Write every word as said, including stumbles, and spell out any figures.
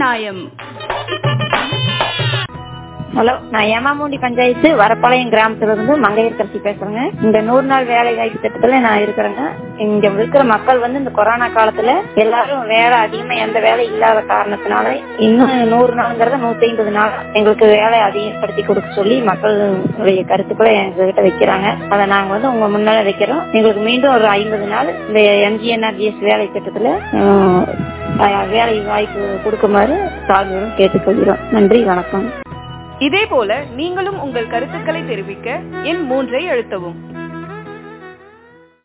நியாயம். ஹலோ, நான் ஏமாமூண்டி பஞ்சாயத்து வரப்பாளையம் கிராமத்துல இருந்து மங்கையர்கரசி பேசுறேங்க. இந்த நூறு நாள் வேலை வாய்ப்பு திட்டத்துல நான் இருக்கிறேங்க. இங்க இருக்கிற மக்கள் வந்து இந்த கொரோனா காலத்துல எல்லாரும் வேலை அதிகமா எந்த வேலை இல்லாத காரணத்தினால இன்னும் நூறு நாள்ங்கிறத நூத்தி ஐம்பது நாள் எங்களுக்கு வேலை அதிகப்படுத்தி கொடுக்க சொல்லி மக்களுடைய கருத்துக்களை எங்ககிட்ட வைக்கிறாங்க. அதை நாங்க வந்து உங்க முன்னால வைக்கிறோம். எங்களுக்கு மீண்டும் ஒரு ஐம்பது நாள் இந்த எம்ஜிஎன்ஆர்ஜிஎஸ் வேலை திட்டத்துல வேலை வாய்ப்பு கொடுக்குமாறு தாழ்வுடன் கேட்டுக்கொள்கிறோம். நன்றி, வணக்கம். இதே போல நீங்களும் உங்கள் கருத்துக்களை தெரிவிக்க எண் மூன்றை அழுத்தவும்.